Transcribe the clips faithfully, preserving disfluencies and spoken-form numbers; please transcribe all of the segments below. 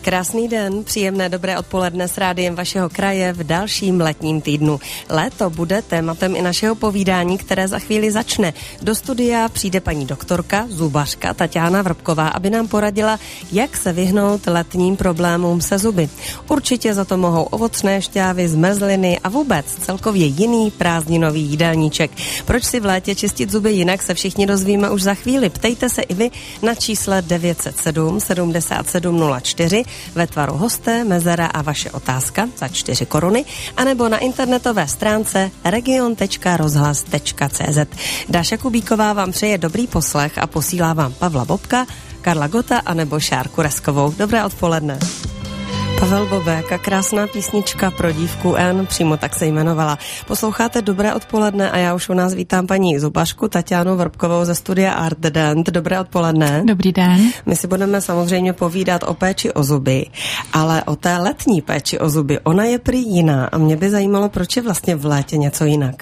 Krásný den, příjemné dobré odpoledne s rádiem vašeho kraje v dalším letním týdnu. Léto bude tématem i našeho povídání, které za chvíli začne. Do studia přijde paní doktorka, zubařka Tatiana Vrbková, aby nám poradila, jak se vyhnout letním problémům se zuby. Určitě za to mohou ovocné šťávy, zmrzliny a vůbec celkově jiný prázdninový jídelníček. Proč si v létě čistit zuby jinak, se všichni dozvíme už za chvíli. Ptejte se i vy na čísle devět set sedm sedmdesát sedm nula čtyři ve tvaru hosté, mezera a vaše otázka za čtyři koruny, anebo na internetové stránce region tečka rozhlas tečka cé zet. Dáša Kubíková vám přeje dobrý poslech a posílá vám Pavla Bobka, Karla Gota anebo Šárku Reskovou. Dobré odpoledne. Pavel Bobek, jaká krásná písnička pro dívku N, přímo tak se jmenovala. Posloucháte Dobré odpoledne a já už u nás vítám paní zubařku Tatianu Vrbkovou ze studia Art Dent. Dobré odpoledne. Dobrý den. My si budeme samozřejmě povídat o péči o zuby, ale o té letní péči o zuby, ona je prý jiná a mě by zajímalo, proč je vlastně v létě něco jinak.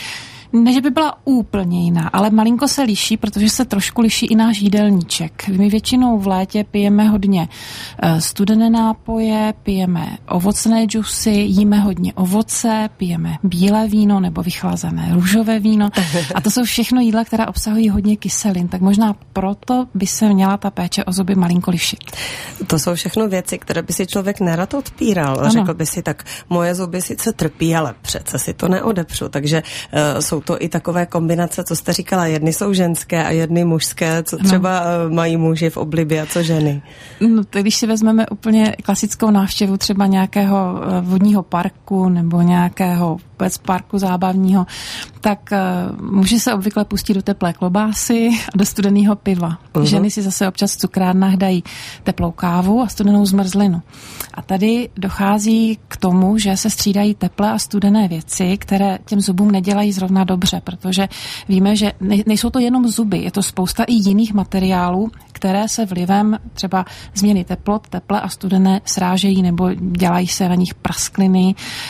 Ne, že by byla úplně jiná, ale malinko se liší, protože se trošku liší i náš jídelníček. My většinou v létě pijeme hodně studené nápoje, pijeme ovocné džusy, jíme hodně ovoce, pijeme bílé víno nebo vychlazené růžové víno. A to jsou všechno jídla, která obsahují hodně kyselin, tak možná proto by se měla ta péče o zuby malinko lišit. To jsou všechno věci, které by si člověk nerad odpíral. Ano. Řekl by si tak, moje zuby sice trpí, ale přece si to neodepřu. Takže uh, jsou to i takové kombinace, co jste říkala, jedny jsou ženské a jedny mužské, co třeba no. mají muži v oblibě a co ženy. No, tak když si vezmeme úplně klasickou návštěvu třeba nějakého vodního parku nebo nějakého vůbec parku zábavního, tak uh, muži se obvykle pustí do teplé klobásy a do studeného piva. Uh-huh. Ženy si zase občas v cukrárnách dají teplou kávu a studenou zmrzlinu. A tady dochází k tomu, že se střídají teplé a studené věci, které těm zubům nedělají zrovna dobře, protože víme, že nejsou to jenom zuby, je to spousta i jiných materiálů, které se vlivem třeba změny teplot, teple a studené srážejí nebo dělají se na nich praskliny.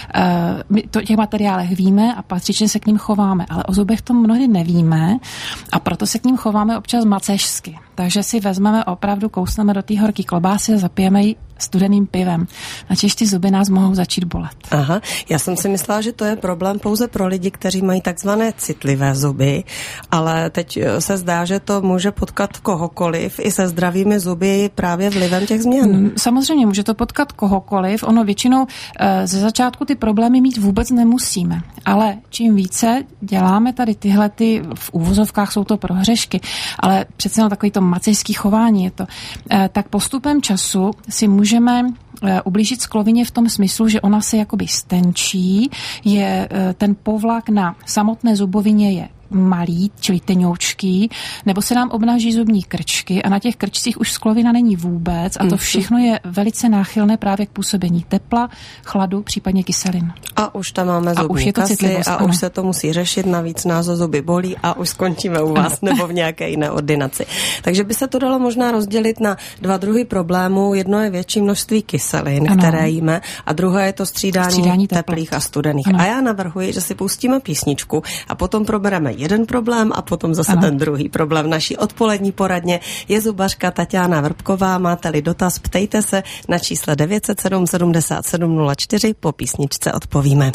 My to těch materiálech víme a patřičně se k ním chováme, ale o zubech to mnohdy nevíme a proto se k ním chováme občas macešsky. Takže si vezmeme opravdu, kousneme do té horké klobásy a zapijeme ji studeným pivem. Načež ty zuby nás mohou začít bolet. Aha, já jsem si myslela, že to je problém pouze pro lidi, kteří mají takzvané citlivé zuby, ale teď se zdá, že to může potkat kohokoliv i se zdravými zuby právě vlivem těch změn. Samozřejmě může to potkat kohokoliv, ono většinou ze začátku ty problémy mít vůbec nemusíme, ale čím více děláme tady tyhle ty, v úvozovkách jsou to prohřešky, ale přece jenom takový to macejský chování je to, tak postupem času si může můžeme ublížit sklovině v tom smyslu, že ona se jakoby stenčí, je ten povlak na samotné zubovině je malý, čili tenoučký, nebo se nám obnaží zubní krčky a na těch krčcích už sklovina není vůbec a to všechno je velice náchylné právě k působení tepla, chladu, případně kyselin. A už tam máme zubní kasy a ano. Už se to musí řešit, navíc nás zuby bolí a už skončíme u vás ano. nebo v nějaké jiné ordinaci. Takže by se to dalo možná rozdělit na dva druhy problémů. Jedno je větší množství kyselin, ano. které jíme, a druhé je to střídání, střídání teplých a studených. Ano. A já navrhuji, že si pustíme písničku a potom probereme jeden problém a potom zase ano. ten druhý problém. Naší odpolední poradně je zubařka Tatiana Vrbková. Máte-li dotaz, ptejte se na čísle devět set sedm sedmdesát sedm nula čtyři. Po písničce odpovíme.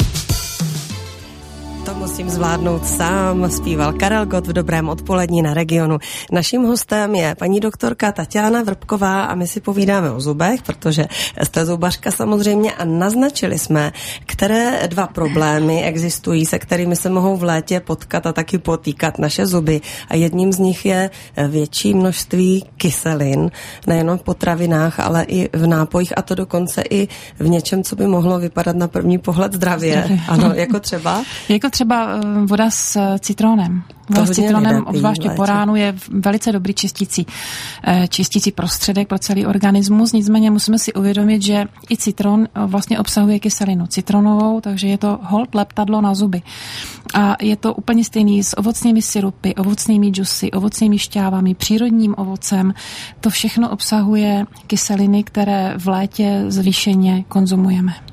To musím zvládnout sám, zpíval Karel Gott v Dobrém odpolední na Regionu. Naším hostem je paní doktorka Tatiana Vrbková a my si povídáme o zubech, protože jste zubařka samozřejmě a naznačili jsme, které dva problémy existují, se kterými se mohou v létě potkat a taky potýkat naše zuby. A jedním z nich je větší množství kyselin, nejenom v potravinách, ale i v nápojích, a to dokonce i v něčem, co by mohlo vypadat na první pohled zdravě. zdravě. Ano, jako třeba? Jako třeba voda s citronem. Voda s citronem, obzvláště po ránu, je velice dobrý čistící, čistící prostředek pro celý organismus. Nicméně musíme si uvědomit, že i citron vlastně obsahuje kyselinu citronovou, takže je to holt leptadlo na zuby. A je to úplně stejný s ovocnými syrupy, ovocnými džusy, ovocnými šťávami, přírodním ovocem. To všechno obsahuje kyseliny, které v létě zvýšeně konzumujeme.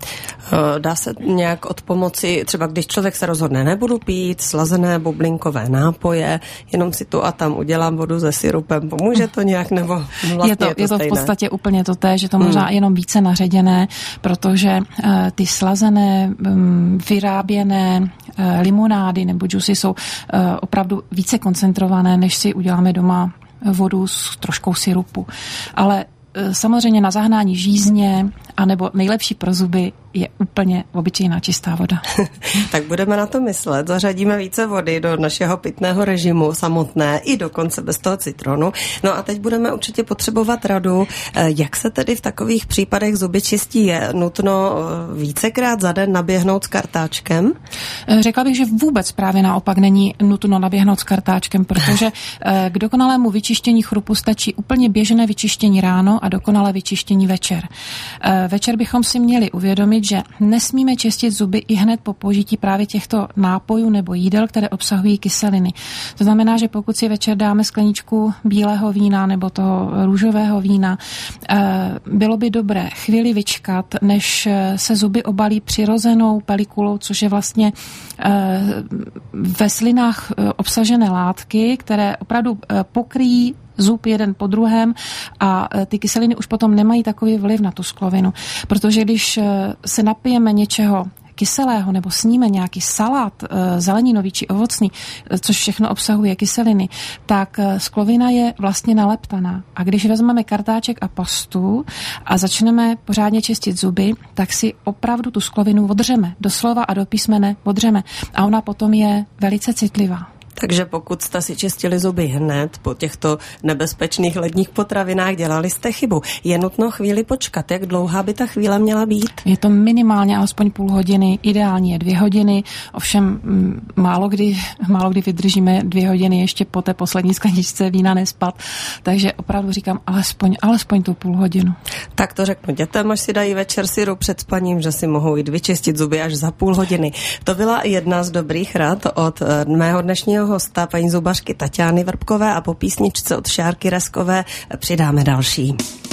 Dá se nějak od pomoci, třeba když člověk se rozhodne, nebudu pít slazené bublinkové nápoje, jenom si tu a tam udělám vodu se syrupem, pomůže to nějak, nebo vlastně je to, je to, je to v podstatě úplně to té, že to možná hmm. jenom více naředěné, protože uh, ty slazené, um, vyráběné uh, limonády nebo džusy jsou uh, opravdu více koncentrované, než si uděláme doma vodu s troškou syrupu. Ale samozřejmě na zahnání žízně, anebo nejlepší pro zuby je úplně obyčejná čistá voda. Tak budeme na to myslet. Zařadíme více vody do našeho pitného režimu samotné i dokonce bez toho citronu. No a teď budeme určitě potřebovat radu, jak se tedy v takových případech zuby čistí. Je nutno vícekrát za den naběhnout s kartáčkem? Řekla bych, že vůbec právě naopak není nutno naběhnout s kartáčkem, protože k dokonalému vyčištění chrupu stačí úplně běžné vyčištění ráno a dokonalé vyčištění večer. Večer bychom si měli uvědomit, že nesmíme čistit zuby i hned po použití právě těchto nápojů nebo jídel, které obsahují kyseliny. To znamená, že pokud si večer dáme skleničku bílého vína nebo toho růžového vína, bylo by dobré chvíli vyčkat, než se zuby obalí přirozenou pelikulou, což je vlastně ve slinách obsažené látky, které opravdu pokryjí zub jeden po druhém a ty kyseliny už potom nemají takový vliv na tu sklovinu. Protože když se napijeme něčeho kyselého nebo sníme nějaký salát zeleninový či ovocný, což všechno obsahuje kyseliny, tak sklovina je vlastně naleptaná. A když vezmeme kartáček a pastu a začneme pořádně čistit zuby, tak si opravdu tu sklovinu odřeme. Doslova a do písmene odřeme. A ona potom je velice citlivá. Takže pokud jste si čistili zuby hned po těchto nebezpečných ledních potravinách, dělali jste chybu. Je nutno chvíli počkat. Jak dlouhá by ta chvíle měla být? Je to minimálně alespoň půl hodiny, ideálně je dvě hodiny, ovšem málo kdy, málo kdy vydržíme dvě hodiny ještě po té poslední skleničce vína nespat, takže opravdu říkám alespoň, alespoň tu půl hodinu. Tak to řeknu dětem, až si dají večer syrup před spaním, že si mohou jít vyčistit zuby až za půl hodiny. To byla jedna z dobrých rad od mého dnešního hosta, paní zubařky Tatiany Vrbkové, a po písničce od Šárky Reskové přidáme další.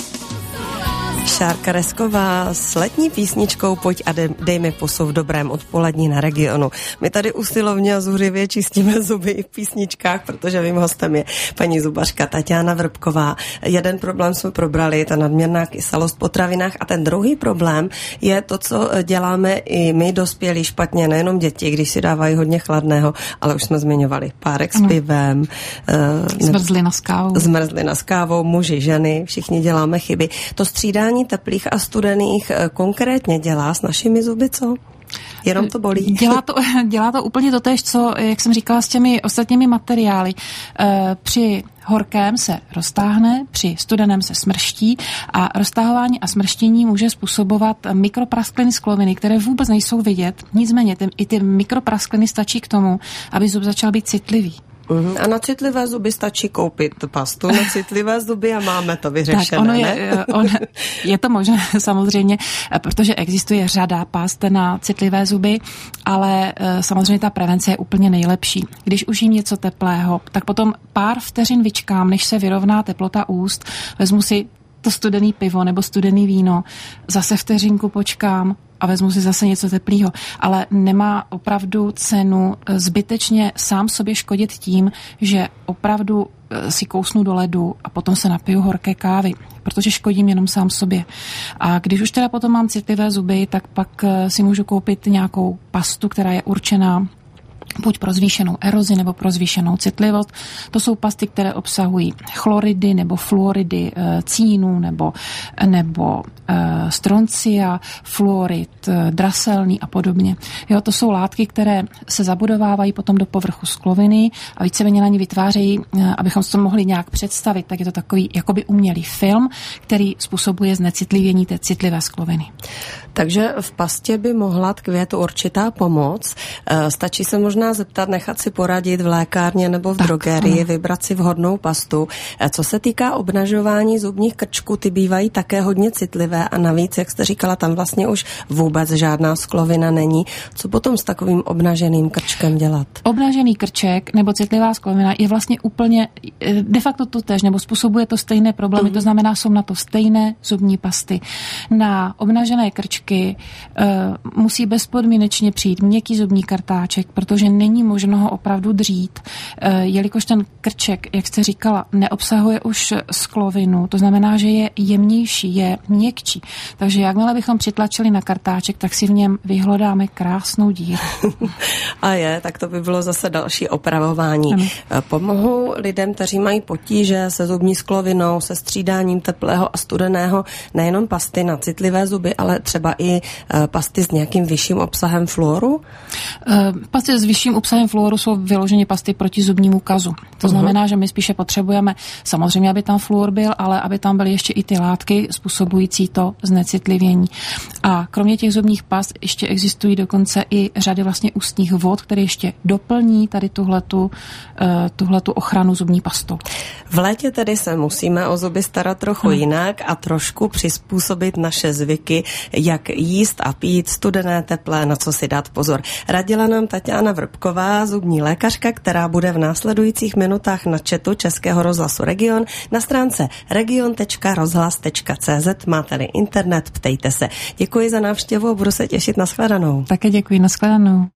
Šárka Resková s letní písničkou Pojď a dej mi pusu v dobrém odpolední na Regionu. My tady usilovně a zuřivě čistíme zuby i v písničkách, protože mým hostem je paní zubařka Tatiana Vrbková. Jeden problém jsme probrali, ta nadměrná kysalost v potravinách, a ten druhý problém je to, co děláme i my dospělí špatně, nejenom děti, když si dávají hodně chladného, ale už jsme zmiňovali párek s pivem, zmrzlina s kávou. Zmrzlina s kávou, muži, ženy, všichni děláme chyby. To střídání teplých a studených konkrétně dělá s našimi zuby, co? Jenom to bolí. Dělá to, dělá to úplně totéž, co, jak jsem říkala, s těmi ostatními materiály. Při horkém se roztáhne, při studeném se smrští a roztahování a smrštění může způsobovat mikropraskliny skloviny, které vůbec nejsou vidět. Nicméně ty, i ty mikropraskliny stačí k tomu, aby zub začal být citlivý. Uhum. A na citlivé zuby stačí koupit pastu na citlivé zuby a máme to vyřešené, tak ono je, on, je to možné samozřejmě, protože existuje řada past na citlivé zuby, ale samozřejmě ta prevence je úplně nejlepší. Když už jím něco teplého, tak potom pár vteřin vyčkám, než se vyrovná teplota úst, vezmu si to studený pivo nebo studený víno, zase vteřinku počkám a vezmu si zase něco teplého. Ale nemá opravdu cenu zbytečně sám sobě škodit tím, že opravdu si kousnu do ledu a potom se napiju horké kávy, protože škodím jenom sám sobě. A když už teda potom mám citlivé zuby, tak pak si můžu koupit nějakou pastu, která je určená buď pro zvýšenou erozi nebo pro zvýšenou citlivost. To jsou pasty, které obsahují chloridy nebo fluoridy cínu nebo, nebo stroncia, fluorid, draselný a podobně. Jo, to jsou látky, které se zabudovávají potom do povrchu skloviny a víceméně na ní vytvářejí, abychom si to mohli nějak představit, tak je to takový jakoby umělý film, který způsobuje znecitlivění té citlivé skloviny. Takže v pastě by mohla tkvět určitá pomoc. Stačí se možná možná zeptat, nechat si poradit v lékárně nebo v tak, drogerii, ano. Vybrat si vhodnou pastu. Co se týká obnažování zubních krčků, ty bývají také hodně citlivé a navíc, jak jste říkala, tam vlastně už vůbec žádná sklovina není. Co potom s takovým obnaženým krčkem dělat? Obnažený krček nebo citlivá sklovina je vlastně úplně de facto to též, nebo způsobuje to stejné problémy, uh-huh. To znamená, jsou na to stejné zubní pasty. Na obnažené krčky uh, musí bezpodmínečně přijít měkký zubní kartáček, protože není možno ho opravdu dřít, uh, jelikož ten krček, jak jste říkala, neobsahuje už sklovinu, to znamená, že je jemnější, je měkčí. Takže jakmile bychom přitlačili na kartáček, tak si v něm vyhlodáme krásnou díru. A je, tak to by bylo zase další opravování. Ano. Pomohou lidem, kteří mají potíže se zubní sklovinou, se střídáním teplého a studeného, nejenom pasty na citlivé zuby, ale třeba i pasty s nějakým vyšším obsahem fluoru? Pasty s vyšším obsahem fluoru jsou vyloženě pasty proti zubnímu kazu. To znamená, uh-huh. že my spíše potřebujeme samozřejmě, aby tam fluor byl, ale aby tam byly ještě i ty látky způsobující to znecitlivění. A kromě těch zubních past ještě existují dokonce i řady vlastně ústních vod, které ještě doplní tady tuhletu, tuhletu ochranu zubní pastou. V létě tedy se musíme o zuby starat trochu hmm. jinak a trošku přizpůsobit naše zvyky, jak jíst a pít, studené, teplé, na co si dát pozor. Radila nám Taťána Vrbková, zubní lékařka, která bude v následujících minutách na chatu Českého rozhlasu Region. Na stránce region tečka rozhlas tečka cé zet máte-li internet, ptejte se. Děkuji za návštěvu a budu se těšit na shledanou. Také děkuji, na shledanou.